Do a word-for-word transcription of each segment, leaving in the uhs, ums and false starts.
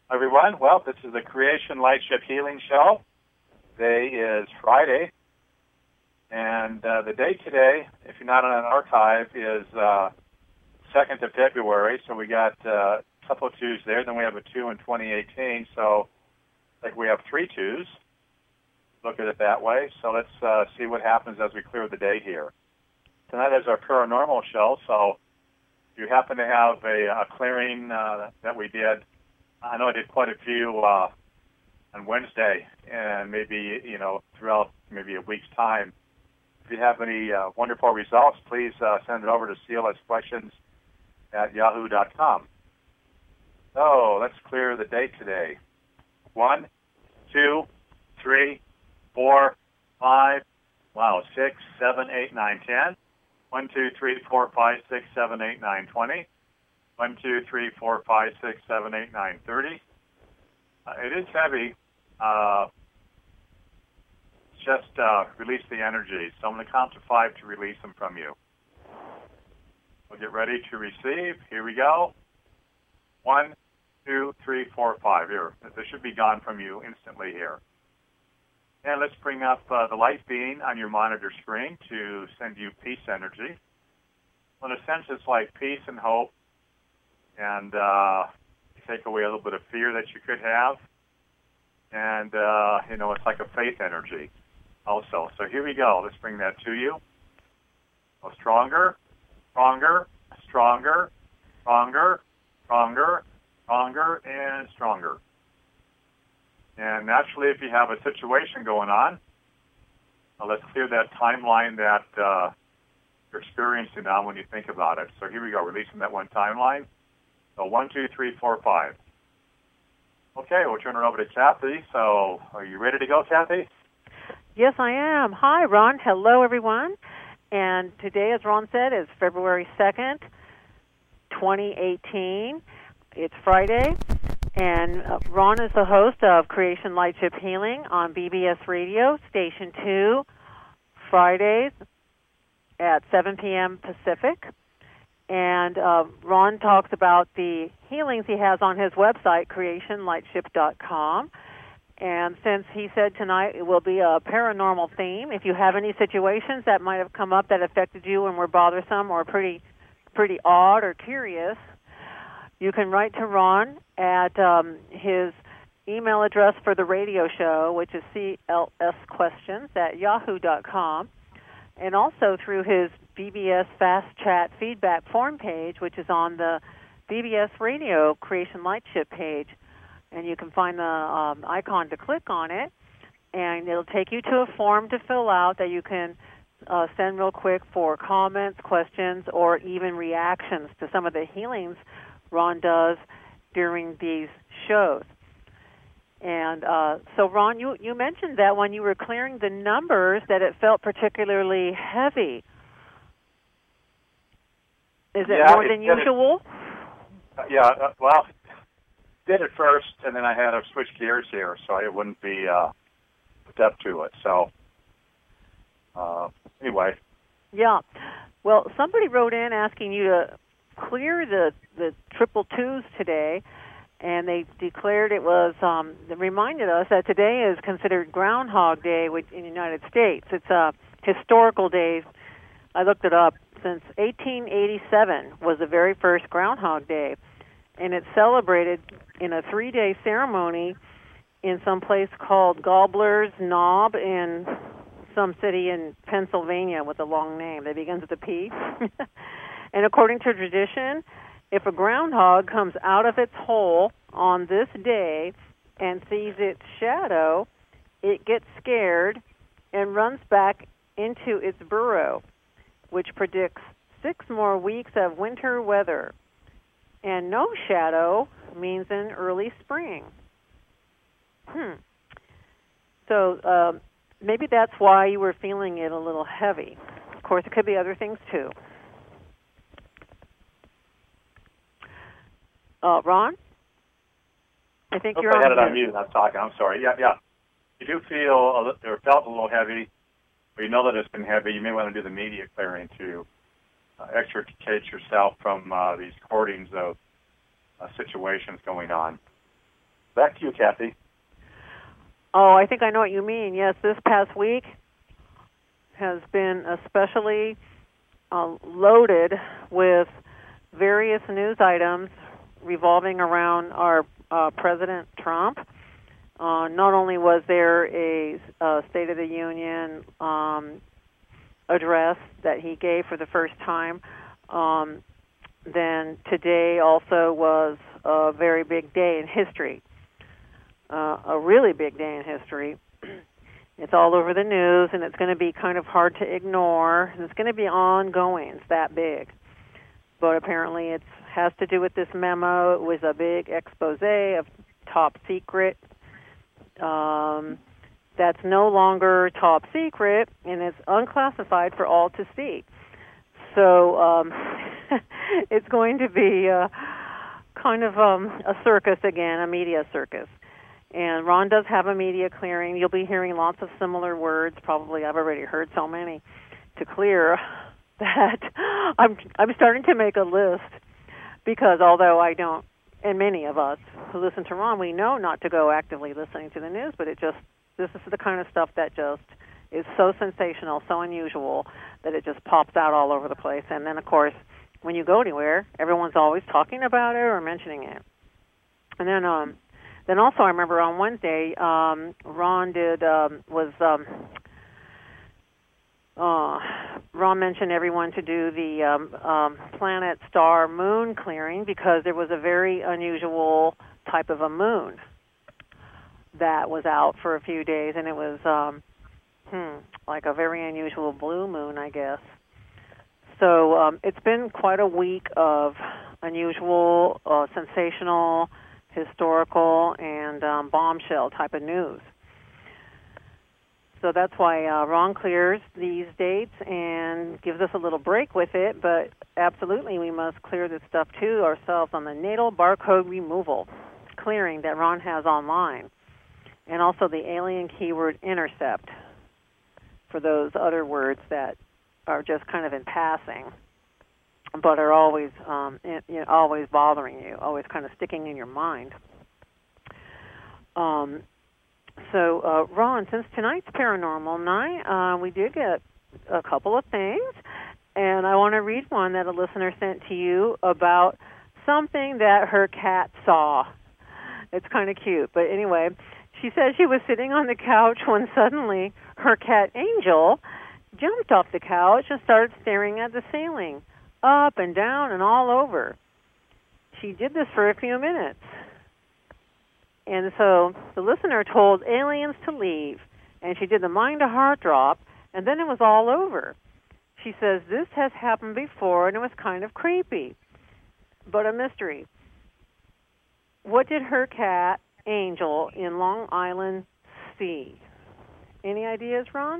Everyone, well, this is the Creation Lightship Healing Show. Today is Friday, and uh, the date today, if you're not on an archive, is uh, second of February, so we got uh, a couple of twos there, then we have a two in twenty eighteen, so I think we have three twos. Look at it that way, so let's uh, see what happens as we clear the day here. Tonight is our paranormal show, so if you happen to have a, a clearing uh, that we did, I know I did quite a few uh, on Wednesday, and maybe, you know, throughout maybe a week's time. If you have any uh, wonderful results, please uh, send it over to c l s questions at yahoo dot com. So let's clear the day today. One, two, three, four, five, wow, six, seven, eight, nine, ten. One, two, three, four, five, six, seven, eight, nine, twenty. One, two, three, four, five, six, seven, eight, nine, thirty. Uh, it is heavy. Uh, just uh, release the energy. So I'm going to count to five to release them from you. We'll get ready to receive. Here we go. One, two, three, four, five. Here. This should be gone from you instantly here. And let's bring up uh, the light being on your monitor screen to send you peace energy. Well, in a sense, it's like peace and hope, and uh, take away a little bit of fear that you could have. And, uh, you know, it's like a faith energy also. So here we go. Let's bring that to you. Go stronger, stronger, stronger, stronger, stronger, stronger, and stronger. And naturally, if you have a situation going on, uh, let's clear that timeline that uh, you're experiencing now when you think about it. So here we go, releasing that one timeline. So one, two, three, four, five. Okay, we'll turn it over to Kathy. So are you ready to go, Kathy? Yes, I am. Hi, Ron. Hello, everyone. And today, as Ron said, is February second, twenty eighteen. It's Friday. And uh, Ron is the host of Creation Lightship Healing on B B S Radio, Station two, Fridays at seven p.m. Pacific. And uh, Ron talks about the healings he has on his website, creation lightship dot com. And since he said tonight it will be a paranormal theme, if you have any situations that might have come up that affected you and were bothersome or pretty, pretty odd or curious, you can write to Ron at um, his email address for the radio show, which is c l s questions at yahoo dot com, and also through his B B S Fast Chat feedback form page, which is on the B B S Radio Creation Lightship page. And you can find the um, icon to click on it, and it'll take you to a form to fill out that you can uh, send real quick for comments, questions, or even reactions to some of the healings Ron does during these shows. And uh, so, Ron, you, you mentioned that when you were clearing the numbers that it felt particularly heavy. Is it yeah, more it, than it, usual? Uh, yeah, uh, well, did it first, and then I had to switch gears here so it wouldn't be uh, hooked up to it. So, uh, anyway. Yeah. Well, somebody wrote in asking you to clear the, the triple twos today, and they declared it was, um, they reminded us that today is considered Groundhog Day in the United States. It's a historical day. I looked it up. Since eighteen eighty-seven was the very first Groundhog Day, and it's celebrated in a three-day ceremony in some place called Gobbler's Knob in some city in Pennsylvania with a long name that begins with a P. And according to tradition, if a groundhog comes out of its hole on this day and sees its shadow, it gets scared and runs back into its burrow, which predicts six more weeks of winter weather. And no shadow means an early spring. Hmm. So uh, maybe that's why you were feeling it a little heavy. Of course, it could be other things too. Uh, Ron? I think Oops, you're I had on it on mute. I'm talking. I'm sorry. Yeah, yeah. You do feel a li- or felt a little heavy, or you know that it's been heavy. You may want to do the media clearing to uh, extricate yourself from uh, these hoardings of uh, situations going on. Back to you, Kathy. Oh, I think I know what you mean. Yes, this past week has been especially uh, loaded with various news items revolving around our uh, President Trump. Uh, not only was there a, a State of the Union um, address that he gave for the first time, um, then today also was a very big day in history, uh, a really big day in history. It's all over the news, and it's going to be kind of hard to ignore. And it's going to be ongoing. It's that big. But apparently it has to do with this memo. It was a big expose of top secret. Um, that's no longer top secret, and it's unclassified for all to see. So um, it's going to be uh, kind of um, a circus again, a media circus. And Ron does have a media clearing. You'll be hearing lots of similar words. Probably I've already heard so many to clear that I'm I'm starting to make a list, because although I don't, and many of us who listen to Ron, we know not to go actively listening to the news, but it just, this is the kind of stuff that just is so sensational, so unusual, that it just pops out all over the place. And then, of course, when you go anywhere, everyone's always talking about it or mentioning it. And then um, then also I remember on Wednesday, um, Ron did, um, was, um, uh, Ron mentioned everyone to do the um, um, planet, star, moon clearing, because there was a very unusual type of a moon that was out for a few days, and it was um, hmm, like a very unusual blue moon, I guess. So um, it's been quite a week of unusual, uh, sensational, historical, and um, bombshell type of news. So that's why uh, Ron clears these dates and gives us a little break with it, but absolutely we must clear this stuff too ourselves on the natal barcode removal clearing that Ron has online, and also the alien keyword intercept for those other words that are just kind of in passing, but are always um, in, you know, always bothering you, always kind of sticking in your mind. Um, so, uh, Ron, since tonight's Paranormal Night, uh, we did get a couple of things, and I want to read one that a listener sent to you about something that her cat saw. It's kind of cute, but anyway, she says she was sitting on the couch when suddenly her cat Angel jumped off the couch and started staring at the ceiling, up and down and all over. She did this for a few minutes. And so the listener told aliens to leave, and she did the mind-to-heart drop, and then it was all over. She says this has happened before, and it was kind of creepy, but a mystery. What did her cat, Angel, in Long Island see? Any ideas, Ron?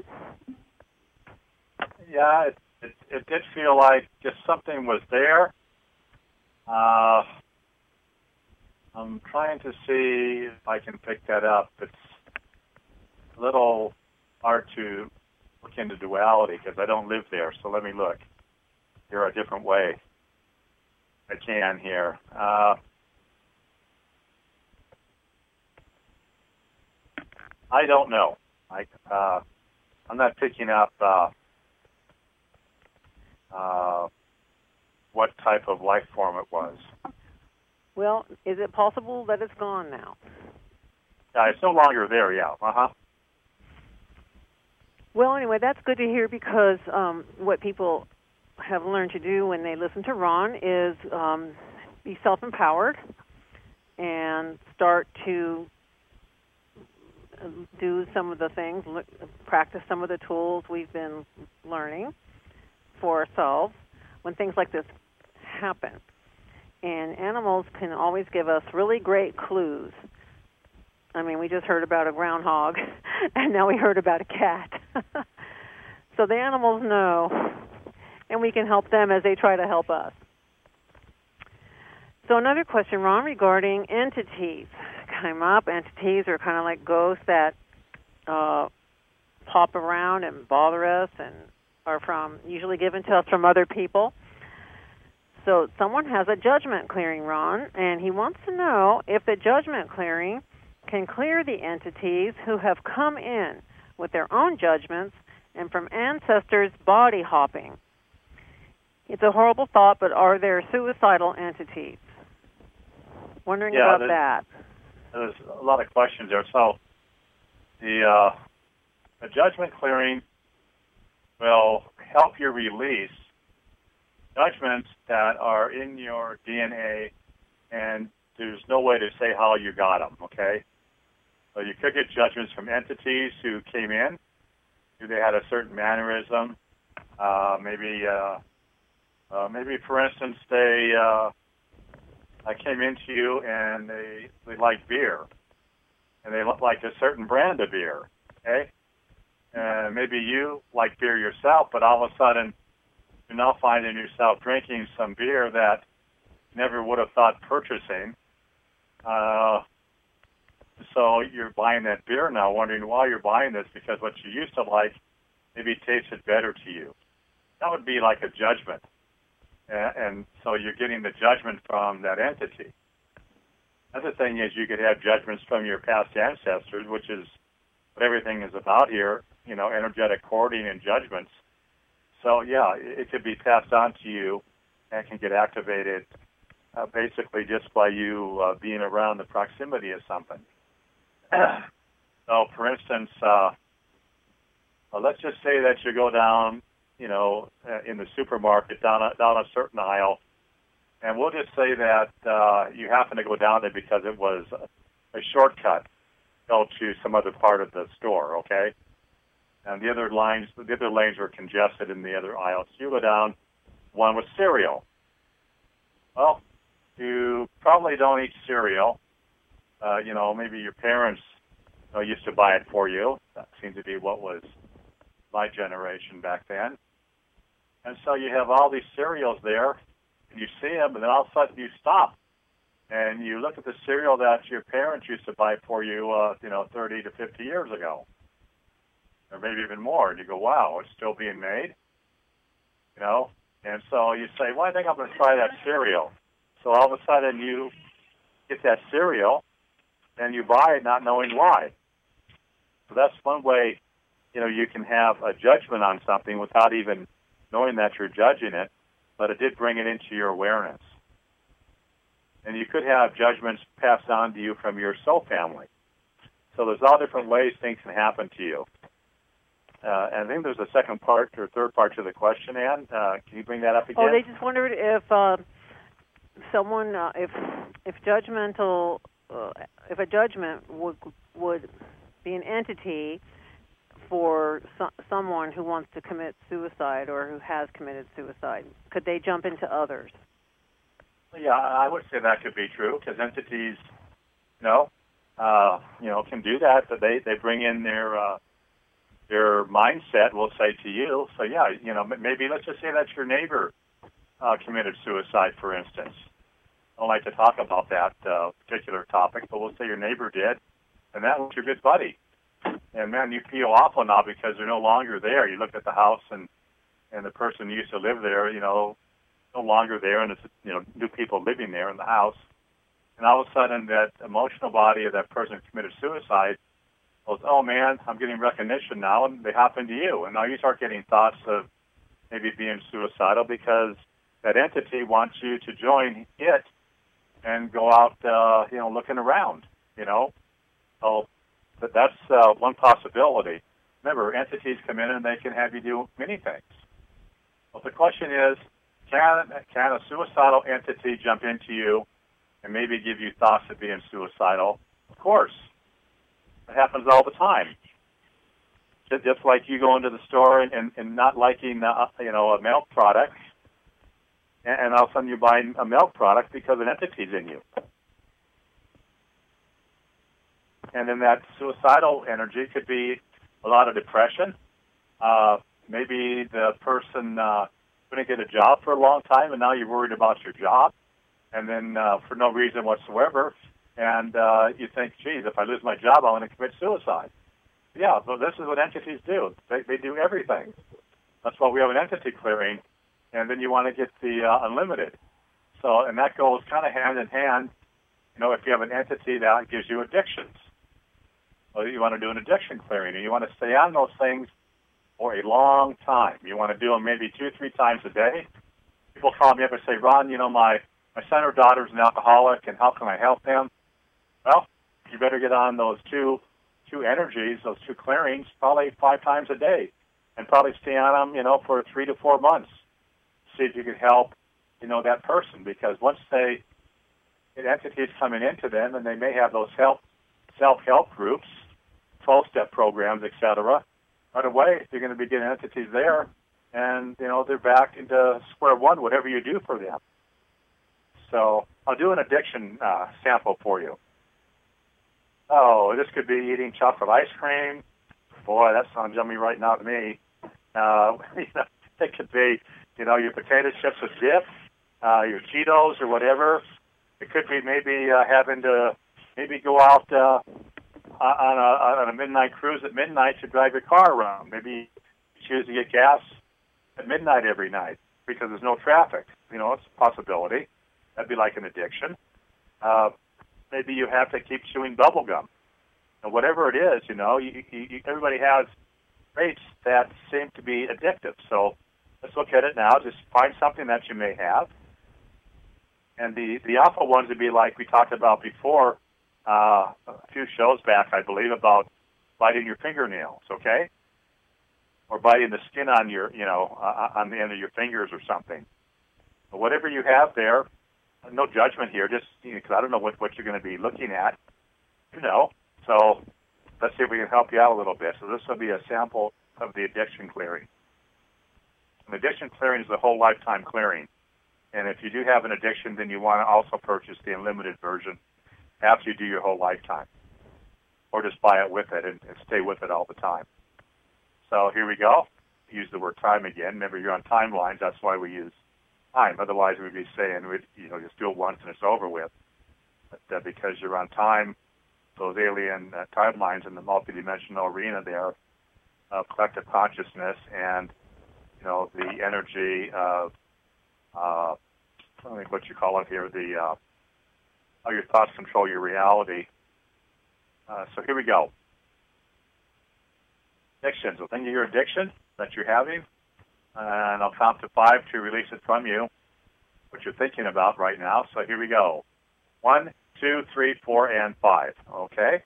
Yeah, it, it, it did feel like just something was there. Uh, I'm trying to see if I can pick that up. It's a little hard to look into duality because I don't live there, so let me look here a different way. I can here. Uh, I don't know. I, uh, I'm not picking up uh, uh, what type of life form it was. Well, is it possible that it's gone now? Uh, it's no longer there, yeah. Uh-huh. Well, anyway, that's good to hear, because um, what people have learned to do when they listen to Ron is um, be self-empowered and start to do some of the things, practice some of the tools we've been learning for ourselves when things like this happen. And animals can always give us really great clues. I mean, we just heard about a groundhog, and now we heard about a cat. So the animals know, and we can help them as they try to help us. So another question, Ron, regarding entities came up. Entities are kind of like ghosts that uh, pop around and bother us and are from usually given to us from other people. So someone has a judgment clearing, Ron, and he wants to know if the judgment clearing can clear the entities who have come in with their own judgments and from ancestors body hopping. It's a horrible thought, but are there suicidal entities? Wondering yeah, about that. There's a lot of questions there. So the, uh, the judgment clearing will help you release judgments that are in your D N A, and there's no way to say how you got them, okay? So you could get judgments from entities who came in, who they had a certain mannerism, uh, maybe, uh, uh, maybe for instance, they uh, I came into you and they, they like beer, and they like a certain brand of beer, okay? And maybe you like beer yourself, but all of a sudden you're now finding yourself drinking some beer that you never would have thought purchasing. Uh, so you're buying that beer now, wondering why you're buying this, because what you used to like maybe tasted better to you. That would be like a judgment. And, and so you're getting the judgment from that entity. Another thing is you could have judgments from your past ancestors, which is what everything is about here, you know, energetic cording and judgments. So, yeah, it could be passed on to you and can get activated uh, basically just by you uh, being around the proximity of something. So, for instance, uh, well, let's just say that you go down, you know, uh, in the supermarket, down a, down a certain aisle, and we'll just say that uh, you happen to go down there because it was a, a shortcut go to some other part of the store, okay? And the other lines, the other lanes were congested in the other aisles. You go down one with cereal. Well, you probably don't eat cereal. Uh, you know, maybe your parents you know, used to buy it for you. That seemed to be what was my generation back then. And so you have all these cereals there, and you see them, and then all of a sudden you stop. And you look at the cereal that your parents used to buy for you, uh, you know, thirty to fifty years ago, or maybe even more, and you go, wow, it's still being made, you know? And so you say, well, I think I'm going to try that cereal. So all of a sudden you get that cereal, and you buy it not knowing why. So that's one way, you know, you can have a judgment on something without even knowing that you're judging it, but it did bring it into your awareness. And you could have judgments passed on to you from your soul family. So there's all different ways things can happen to you. Uh, and I think there's a second part or third part to the question, Ann. Uh, can you bring that up again? Oh, they just wondered if uh, someone, uh, if if judgmental, uh, if a judgment would would be an entity for so- someone who wants to commit suicide or who has committed suicide. Could they jump into others? Yeah, I would say that could be true, because entities, you know, uh, you know, can do that. But they, they bring in their uh, their mindset, we'll say, to you. So yeah, you know, maybe let's just say that your neighbor uh, committed suicide, for instance. I don't like to talk about that uh, particular topic, but we'll say your neighbor did, and that was your good buddy. And man, you feel awful now because they're no longer there. You look at the house, and and the person who used to live there, you know, no longer there, and it's, you know, new people living there in the house. And all of a sudden, that emotional body of that person who committed suicide goes, oh man, I'm getting recognition now, and they hop into you. And now you start getting thoughts of maybe being suicidal because that entity wants you to join it and go out, uh, you know, looking around, you know. So but that's uh, one possibility. Remember, entities come in and they can have you do many things. But the question is, can, can a suicidal entity jump into you and maybe give you thoughts of being suicidal? Of course. It happens all the time. Just like you go into the store and, and, and not liking, uh, you know, a milk product, and, and all of a sudden you buy a milk product because an entity's in you. And then that suicidal energy could be a lot of depression. Uh, maybe the person uh, couldn't get a job for a long time, and now you're worried about your job, and then uh, for no reason whatsoever, and uh, you think, geez, if I lose my job, I'm going to commit suicide. Yeah, so this is what entities do. They, they do everything. That's why we have an entity clearing, and then you want to get the uh, unlimited. So, and that goes kind of hand in hand. You know, if you have an entity that gives you addictions, Well, you want to do an addiction clearing, and you want to stay on those things for a long time. You want to do them maybe two or three times a day. People call me up and say, Ron, you know, my, my son or daughter's an alcoholic, and how can I help them? Well, you better get on those two two energies, those two clearings, probably five times a day, and probably stay on them, you know, for three to four months. See if you can help, you know, that person, because once they get entities coming into them, and they may have those help self-help groups, twelve-step programs, et cetera, right away you're going to be getting entities there, and, you know, they're back into square one, whatever you do for them. So I'll do an addiction uh, sample for you. Oh, this could be eating chocolate ice cream. Boy, that sounds yummy right now to me. Uh, you know, it could be, you know, your potato chips with dip, uh, your Cheetos or whatever. It could be maybe uh, having to maybe go out uh, on a on a midnight cruise at midnight to drive your car around. Maybe you choose to get gas at midnight every night because there's no traffic. You know, it's a possibility. That'd be like an addiction. Uh, maybe you have to keep chewing bubble gum. And whatever it is, you know, you, you, everybody has traits that seem to be addictive. So let's look at it now. Just find something that you may have. And the, the alpha ones would be like we talked about before, uh, a few shows back, I believe, about biting your fingernails, okay? Or biting the skin on your, you know, uh, on the end of your fingers or something. But whatever you have there, no judgment here, just because you know, I don't know what, what you're going to be looking at, you know. So let's see if we can help you out a little bit. So this will be a sample of the addiction clearing. An addiction clearing is a whole lifetime clearing. And if you do have an addiction, then you want to also purchase the unlimited version after you do your whole lifetime. Or just buy it with it and, and stay with it all the time. So here we go. Use the word time again. Remember, you're on timelines. That's why we use time. Otherwise, we'd be saying, we'd, you know, just do it once and it's over with. But uh, because you're on time, those alien uh, timelines in the multidimensional arena there of collective consciousness and, you know, the energy of, uh, I don't think what you call it here, the uh, how your thoughts control your reality. Uh, so here we go. Addiction. So think of your addiction that you're having, and I'll count to five to release it from you, what you're thinking about right now. So here we go. One, two, three, four, and five. Okay?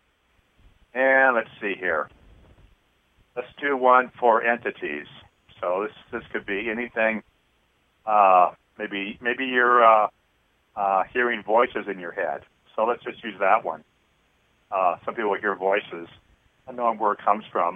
And let's see here. Let's do one for entities. So this this could be anything. Uh, maybe maybe you're uh, uh, hearing voices in your head. So let's just use that one. Uh, some people hear voices. I know where it comes from.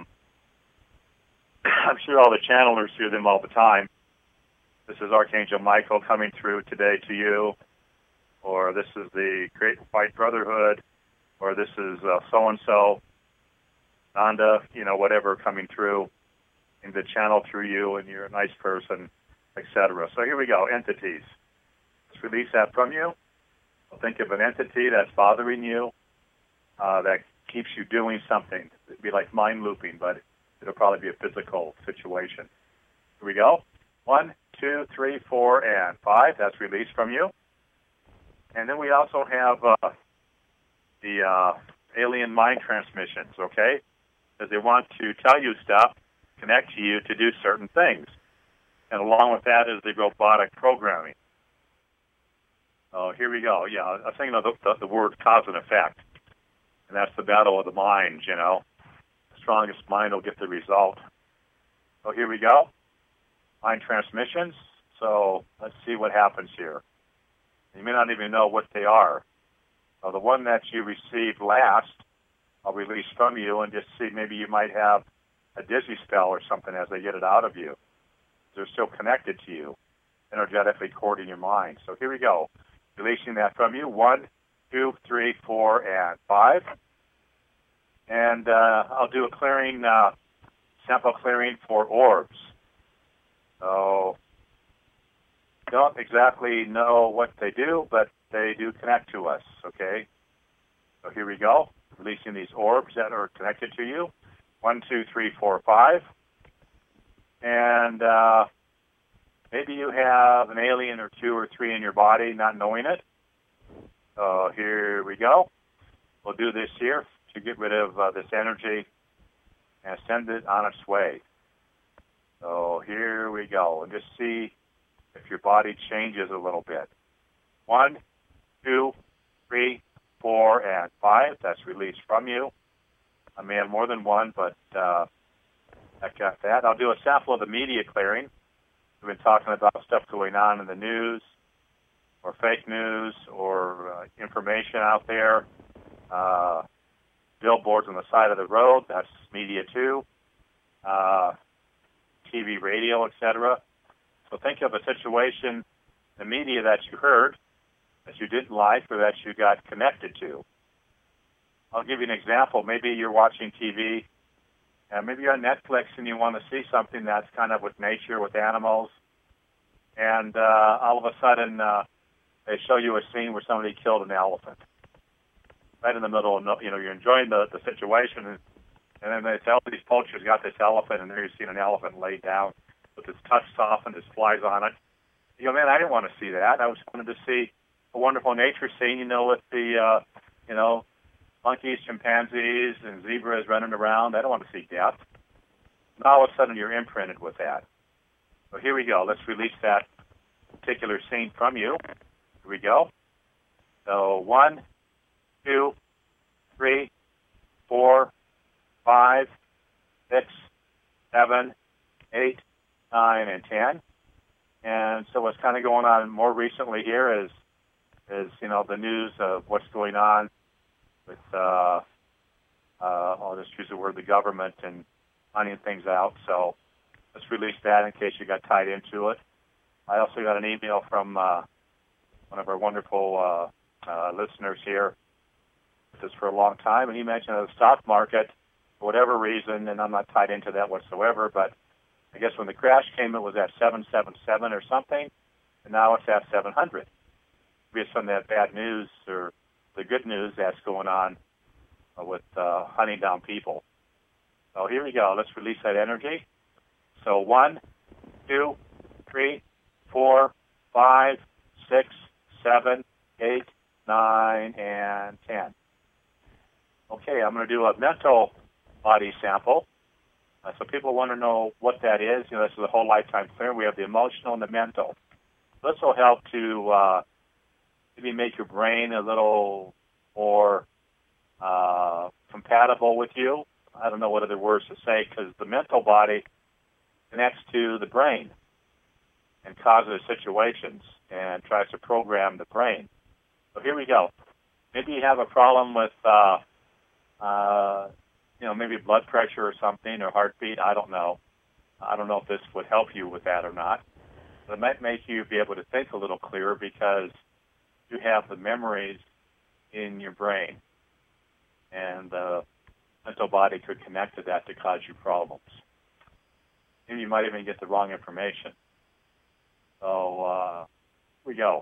I'm sure all the channelers hear them all the time. This is Archangel Michael coming through today to you, or this is the Great White Brotherhood, or this is uh, so-and-so, Nanda, you know, whatever coming through in the channel through you, and you're a nice person, et cetera. So here we go, entities. Let's release that from you. Think of an entity that's bothering you, uh, that keeps you doing something. It'd be like mind looping, but it'll probably be a physical situation. Here we go. One, two, three, four, and five. That's released from you. And then we also have uh, the uh, alien mind transmissions, okay? Because they want to tell you stuff, connect to you to do certain things. And along with that is the robotic programming. Oh, here we go. Yeah, I was thinking of the, the, the word cause and effect. And that's the battle of the minds, you know. The strongest mind will get the result. So here we go. Mind transmissions. So let's see what happens here. You may not even know what they are. So the one that you received last, I'll release from you and just see maybe you might have a dizzy spell or something as they get it out of you. They're still connected to you, energetically cording your mind. So here we go. Releasing that from you. One, two, three, four, and five. And uh, I'll do a clearing, uh, sample clearing for orbs. So don't exactly know what they do, but they do connect to us, okay? So here we go. Releasing these orbs that are connected to you. One, two, three, four, five. And uh, maybe you have an alien or two or three in your body, not knowing it. So here we go. We'll do this here to get rid of uh, this energy and send it on its way. So here we go. And just see if your body changes a little bit. One, two, three, four, and five. That's released from you. I may have more than one, but uh, I got that. I'll do a sample of the media clearing. We've been talking about stuff going on in the news or fake news or uh, information out there. Uh, billboards on the side of the road, that's media too. Uh, T V, radio, et cetera. So think of a situation, the media that you heard, that you didn't like or that you got connected to. I'll give you an example. Maybe you're watching T V, and maybe you're on Netflix and you want to see something that's kind of with nature, with animals, and uh, all of a sudden uh, they show you a scene where somebody killed an elephant. Right in the middle of, you know, you're enjoying the, the situation, and, and then they tell these poachers got this elephant, and there you're seeing an elephant laid down with its tusk softened, its flies on it. You go, man, I didn't want to see that. I was wanted to see a wonderful nature scene, you know, with the, uh, you know, monkeys, chimpanzees, and zebras running around. I don't want to see death. And all of a sudden, you're imprinted with that. So here we go. Let's release that particular scene from you. Here we go. So one, two, three, four, five, six, seven, eight, nine, and ten. And so what's kind of going on more recently here is, is you know, the news of what's going on with, uh, uh, I'll just use the word the government and finding things out. So let's release that in case you got tied into it. I also got an email from uh, one of our wonderful uh, uh, listeners here. This for a long time, and he mentioned the stock market, for whatever reason, and I'm not tied into that whatsoever, but I guess when the crash came, it was at seven seventy-seven or something, and now it's at seven hundred. Maybe some of that bad news or the good news that's going on with uh, hunting down people. So here we go. Let's release that energy. So one, two, three, four, five, six, seven, eight, nine, and ten. Okay, I'm going to do a mental body sample. Uh, so people want to know what that is. You know, this is a whole lifetime clearing. We have the emotional and the mental. This will help to uh, maybe make your brain a little more uh, compatible with you. I don't know what other words to say, because the mental body connects to the brain and causes situations and tries to program the brain. So here we go. Maybe you have a problem with, uh, uh, you know, maybe blood pressure or something, or heartbeat. I don't know. I don't know if this would help you with that or not. But it might make you be able to think a little clearer, because you have the memories in your brain, and the mental body could connect to that to cause you problems. Maybe you might even get the wrong information. So uh, here we go.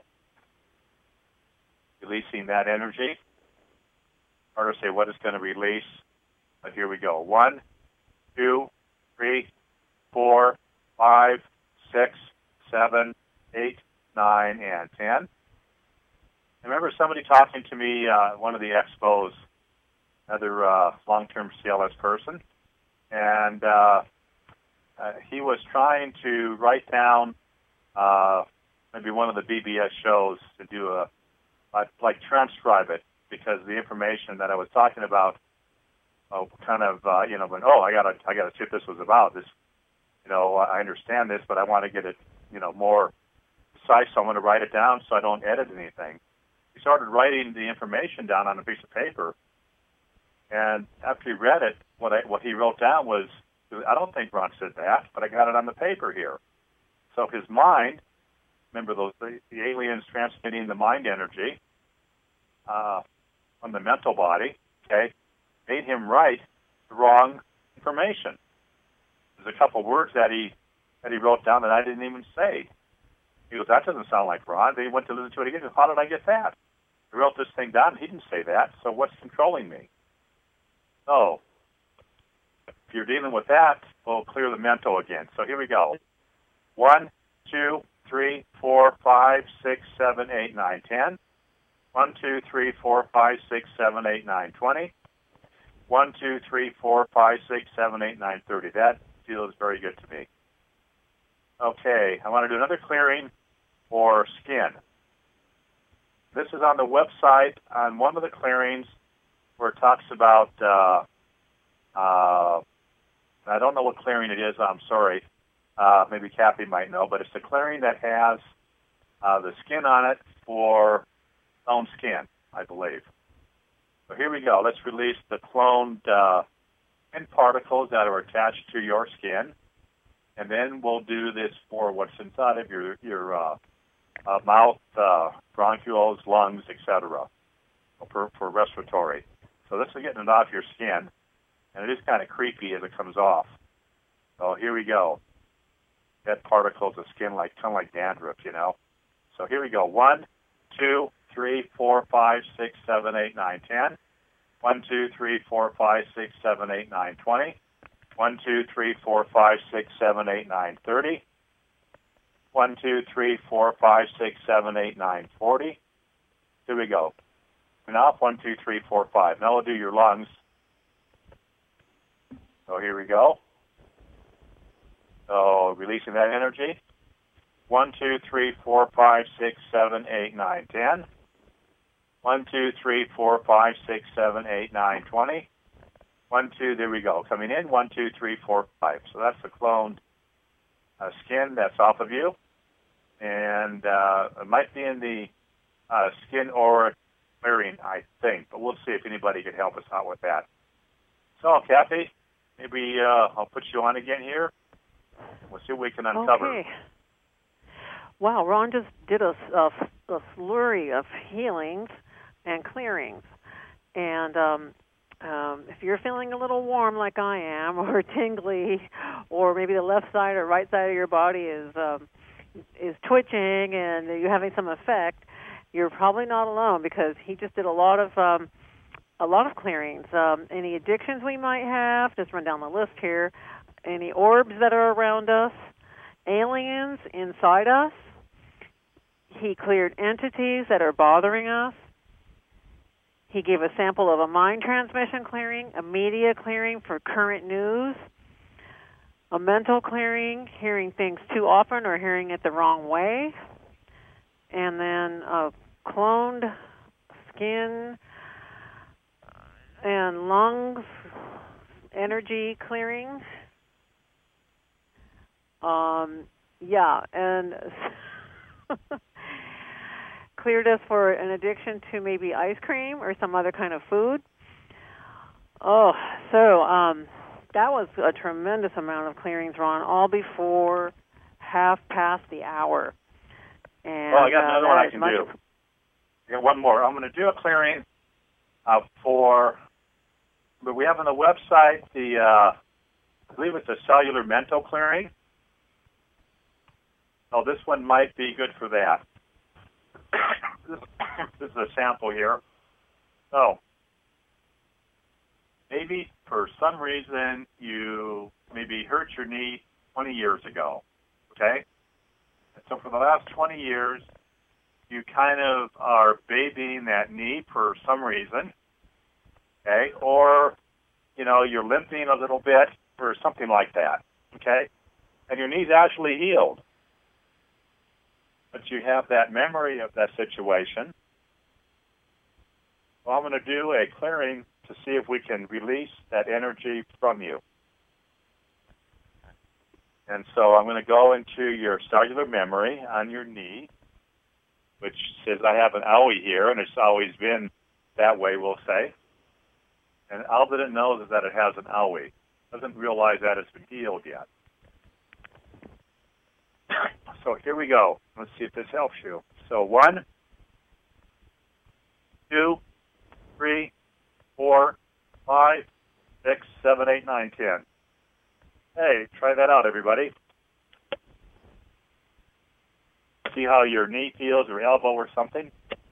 Releasing that energy. Hard to say what it's going to release, but here we go. One, two, three, four, five, six, seven, eight, nine, and ten. I remember somebody talking to me, uh, one of the expos, another uh, long-term C L S person, and uh, uh, he was trying to write down uh, maybe one of the B B S shows to do a, uh, like transcribe it, because the information that I was talking about uh, kind of, uh, you know, went, oh, I gotta, I gotta see what this was about. This, you know, I understand this, but I want to get it, you know, more precise. So I'm going to write it down so I don't edit anything. He started writing the information down on a piece of paper, and after he read it, what I, what he wrote down was, I don't think Ron said that, but I got it on the paper here. So his mind, remember those the, the aliens transmitting the mind energy uh, on the mental body, okay, made him write the wrong information. There's a couple words that he that he wrote down that I didn't even say. He goes, that doesn't sound like Ron. Then he went to listen to it again. He goes, how did I get that? I wrote this thing down. He didn't say that. So what's controlling me? So if you're dealing with that, we'll clear the mental again. So here we go. One, two, three, four, five, six, seven, eight, nine, ten. One, two, three, four, five, six, seven, eight, nine, twenty. one, two, three, four, five, six, seven, eight, nine, thirty. That feels very good to me. Okay, I want to do another clearing for skin. This is on the website on one of the clearings where it talks about, uh, uh, I don't know what clearing it is, I'm sorry. Uh, maybe Kathy might know, but it's a clearing that has uh, the skin on it for own skin, I believe. So here we go. Let's release the cloned uh, skin particles that are attached to your skin, and then we'll do this for what's inside of your your uh, uh, mouth, uh, bronchioles, lungs, et cetera, for, for respiratory. So this is getting it off your skin, and it is kind of creepy as it comes off. So here we go. Dead particles of skin, like kind of like dandruff, you know. So here we go. One, two, three, four, five, six, seven, eight, nine, ten. One, two, three, four, five, six, seven, eight, nine, twenty. One, two, three, four, five, six, seven, eight, nine, thirty. One, two, three, four, five, six, seven, eight, nine, forty. Here we go. And off. One, two, three, four, five. Now we'll do your lungs. So here we go. So releasing that energy. One, two, three, four, five, six, seven, eight, nine, ten. One, two, three, four, five, six, seven, eight, nine, twenty. One, two, there we go. Coming in, one, two, three, four, five. So that's the cloned uh, skin that's off of you. And uh, it might be in the uh, skin aura clearing, I think. But we'll see if anybody can help us out with that. So, Kathy, maybe uh, I'll put you on again here. We'll see what we can uncover. Okay. Wow, Ron just did a, a, a slurry of healings and clearings. And um, um, if you're feeling a little warm like I am, or tingly, or maybe the left side or right side of your body is um, is twitching and you're having some effect, you're probably not alone, because he just did a lot of um, a lot of clearings. Um, any addictions we might have, just run down the list here. Any orbs that are around us, aliens inside us. He cleared entities that are bothering us. He gave a sample of a mind transmission clearing, a media clearing for current news, a mental clearing, hearing things too often or hearing it the wrong way, and then a cloned skin and lungs energy clearing. Um, yeah, and cleared us for an addiction to maybe ice cream or some other kind of food. Oh, so um, that was a tremendous amount of clearings, Ron, all before half past the hour. And, well, I got another uh, one I can do. I got one more. I'm going to do a clearing uh, for, but we have on the website the, uh, I believe it's a cellular mental clearing. Oh, this one might be good for that. this, this is a sample here. So, maybe for some reason you maybe hurt your knee twenty years ago, okay? And so for the last twenty years, you kind of are babying that knee for some reason, okay? Or, you know, you're limping a little bit or something like that, okay? And your knee's actually healed. But you have that memory of that situation. Well, I'm going to do a clearing to see if we can release that energy from you. And so I'm going to go into your cellular memory on your knee, which says I have an owie here, and it's always been that way, we'll say. And all that it knows is that it has an owie. It doesn't realize that it's been healed yet. So here we go. Let's see if this helps you. So one, two, three, four, five, six, seven, eight, nine, ten. Hey, try that out, everybody. See how your knee feels or elbow or something?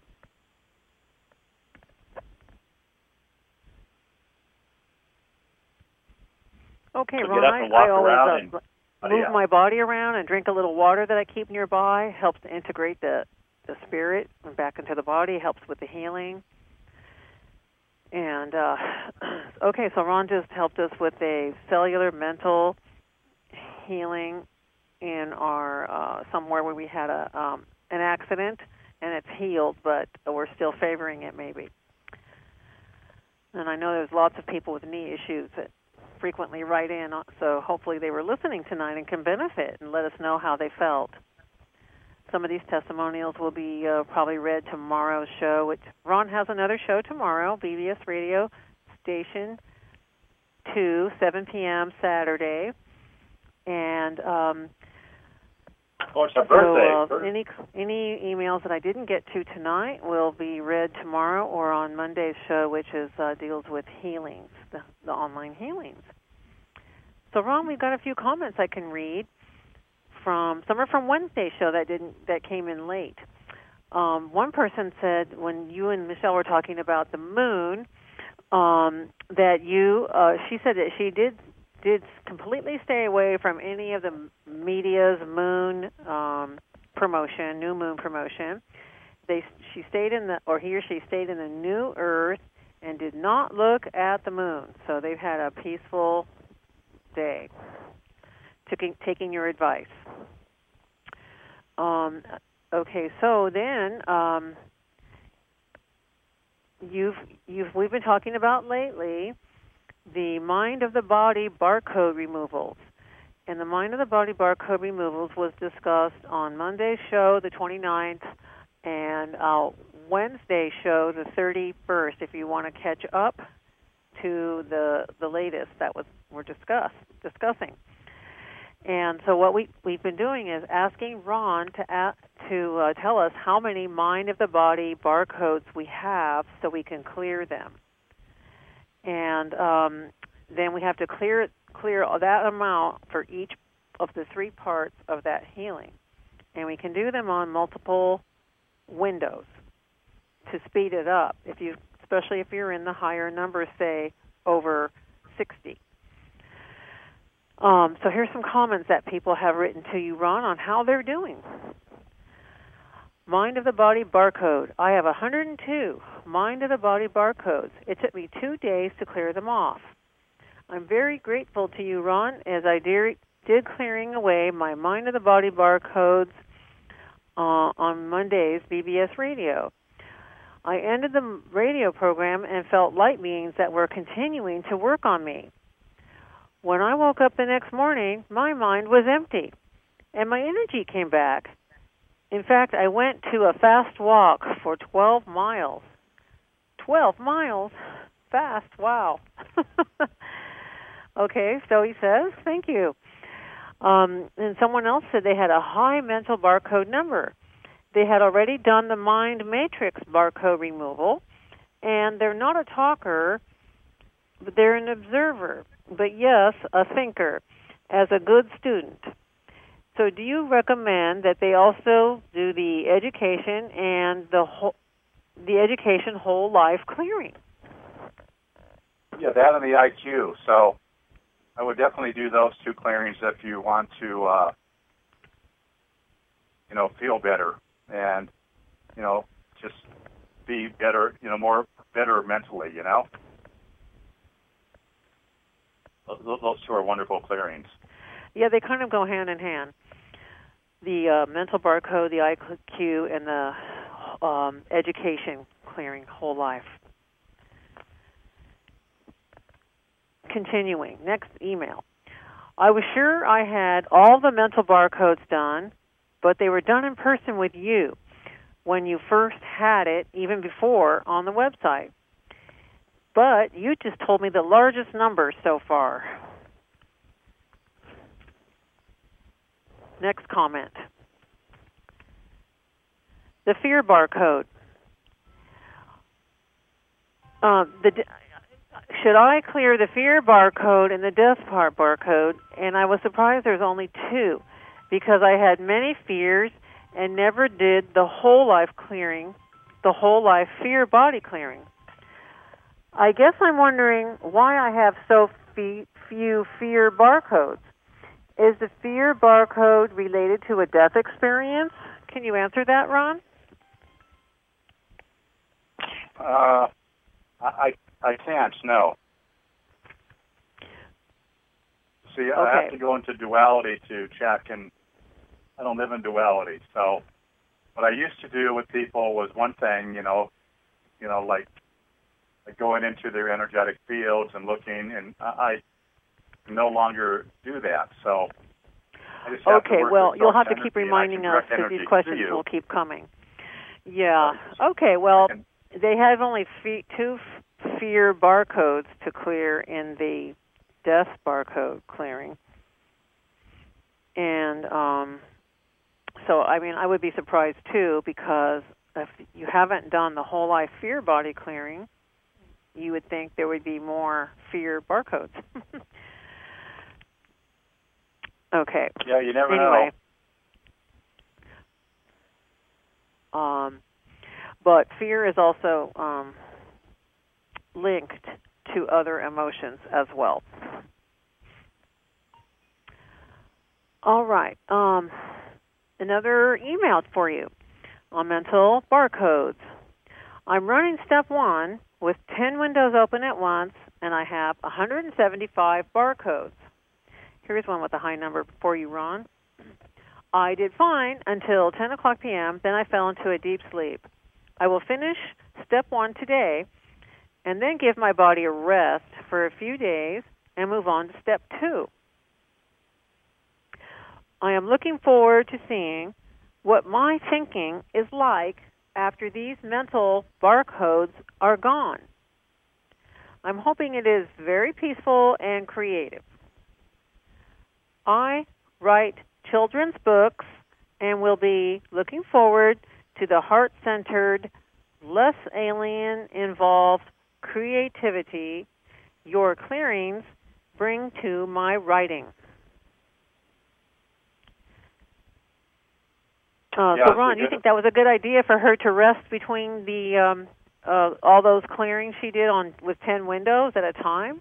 Okay, so Ron, get up and walk I always around uh, and, move uh, yeah. my body around and drink a little water that I keep nearby. Helps to integrate the, the spirit back into the body, helps with the healing. And And, uh, okay, so Ron just helped us with a cellular mental healing in our, uh, somewhere where we had a um, an accident, and it's healed, but we're still favoring it maybe. And I know there's lots of people with knee issues that frequently write in, so hopefully they were listening tonight and can benefit and let us know how they felt. Some of these testimonials will be uh, probably read tomorrow's show, which Ron has another show tomorrow, B B S Radio Station two, seven p.m. Saturday. And um, oh, it's a birthday. so uh, any any emails that I didn't get to tonight will be read tomorrow or on Monday's show, which is uh, deals with healings, the, the online healings. So, Ron, we've got a few comments I can read. From some are from Wednesday's show that didn't that came in late. Um, one person said when you and Michelle were talking about the moon, um, that you uh, she said that she did did completely stay away from any of the media's moon um, promotion, new moon promotion. They she stayed in the or he or she stayed in the new Earth and did not look at the moon. So they've had a peaceful day. Taking, taking your advice. Um, okay, so then um, you've you've we've been talking about lately the mind of the body barcode removals, and the mind of the body barcode removals was discussed on Monday's show, the twenty-ninth, and uh, Wednesday's show, the thirty-first. If you want to catch up to the the latest that was we're discuss discussing. And so what we, we've been doing is asking Ron to a, to uh, tell us how many mind-of-the-body barcodes we have so we can clear them. And um, then we have to clear clear that amount for each of the three parts of that healing. And we can do them on multiple windows to speed it up, if you, especially if you're in the higher numbers, say, over sixty. Um, so here's some comments that people have written to you, Ron, on how they're doing. Mind of the body barcode. I have one hundred two mind of the body barcodes. It took me two days to clear them off. I'm very grateful to you, Ron, as I did, did clearing away my mind of the body barcodes uh, on Monday's B B S Radio. I ended the radio program and felt light beings that were continuing to work on me. When I woke up the next morning, my mind was empty, and my energy came back. In fact, I went to a fast walk for twelve miles. twelve miles? Fast, wow. Okay, so he says, thank you. Um, and someone else said they had a high mental barcode number. They had already done the mind matrix barcode removal, and they're not a talker, but they're an observer. But yes, a thinker, as a good student. So do you recommend that they also do the education and the whole, the education whole life clearing? Yeah, that and the I Q. So I would definitely do those two clearings if you want to, uh, you know, feel better and, you know, just be better, you know, more better mentally, you know. Those two are wonderful clearings. Yeah, they kind of go hand in hand. The uh, mental barcode, the I Q, and the um, education clearing whole life. Continuing, next email. I was sure I had all the mental barcodes done, but they were done in person with you when you first had it, even before, on the website. But you just told me the largest number so far. Next comment. The fear barcode. Uh, the, should I clear the fear barcode and the death part barcode? And I was surprised there's only two, because I had many fears and never did the whole life clearing, the whole life fear body clearing. I guess I'm wondering why I have so few fear barcodes. Is the fear barcode related to a death experience? Can you answer that, Ron? Uh, I I can't, no. See, I Okay. have to go into duality to check, and I don't live in duality. So what I used to do with people was one thing, you know, you know, like, like going into their energetic fields and looking, and I, I no longer do that. So I just have to Okay, work well, with you'll source have to keep energy, and I can reminding us direct because energy these to questions you. will keep coming. Yeah. Uh, Okay, well, and- they have only fe- two f- fear barcodes to clear in the death barcode clearing. And um, so, I mean, I would be surprised, too, because if you haven't done the whole life fear body clearing, you would think there would be more fear barcodes. Okay. Yeah, you never anyway, know. Um, but fear is also um, linked to other emotions as well. All right. Um, another email for you on mental barcodes. I'm running step one with ten windows open at once, and I have one hundred seventy-five barcodes. Here's one with a high number for you, Ron. I did fine until ten o'clock p.m., then I fell into a deep sleep. I will finish step one today and then give my body a rest for a few days and move on to step two. I am looking forward to seeing what my thinking is like after these mental barcodes are gone. I'm hoping it is very peaceful and creative. I write children's books and will be looking forward to the heart-centered, less alien-involved creativity your clearings bring to my writing. Uh, Yeah, so, it's Ron, a do you good- think that was a good idea for her to rest between the um, uh, all those clearings she did on with ten windows at a time?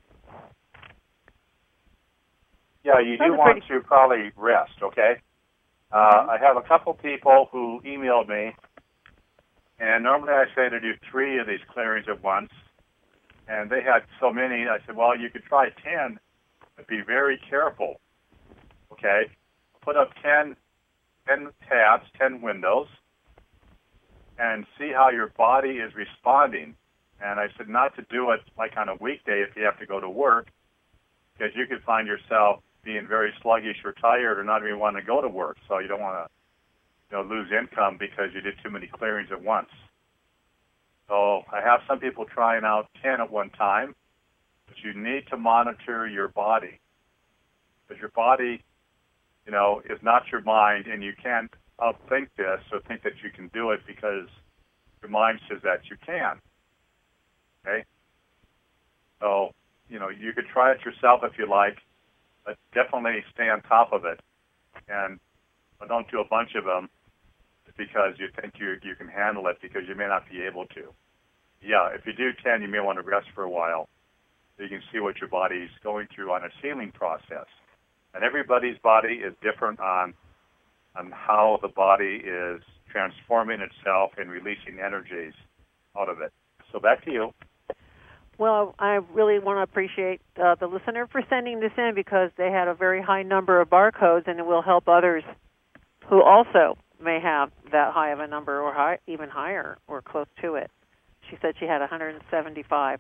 Yeah, you That's do a want pretty- to probably rest, okay? Uh, I have a couple people who emailed me, and normally I say to do three of these clearings at once, and they had so many, I said, well, you could try ten, but be very careful, okay? Put up ten, ten tabs, ten windows, and see how your body is responding. And I said not to do it like on a weekday if you have to go to work, because you could find yourself being very sluggish or tired or not even want to go to work. So you don't want to, you know, lose income because you did too many clearings at once. So I have some people trying out ten at one time, but you need to monitor your body, because your body, you know, is not your mind, and you can't outthink this or think that you can do it because your mind says that you can. Okay? So, you know, you could try it yourself if you like, but definitely stay on top of it. And but don't do a bunch of them because you think you you can handle it, because you may not be able to. Yeah, if you do ten, you may want to rest for a while so you can see what your body's going through on its healing process. And everybody's body is different on on how the body is transforming itself and releasing energies out of it. So back to you. Well, I really want to appreciate uh, the listener for sending this in, because they had a very high number of barcodes, and it will help others who also may have that high of a number or high, even higher or close to it. She said she had one hundred seventy-five.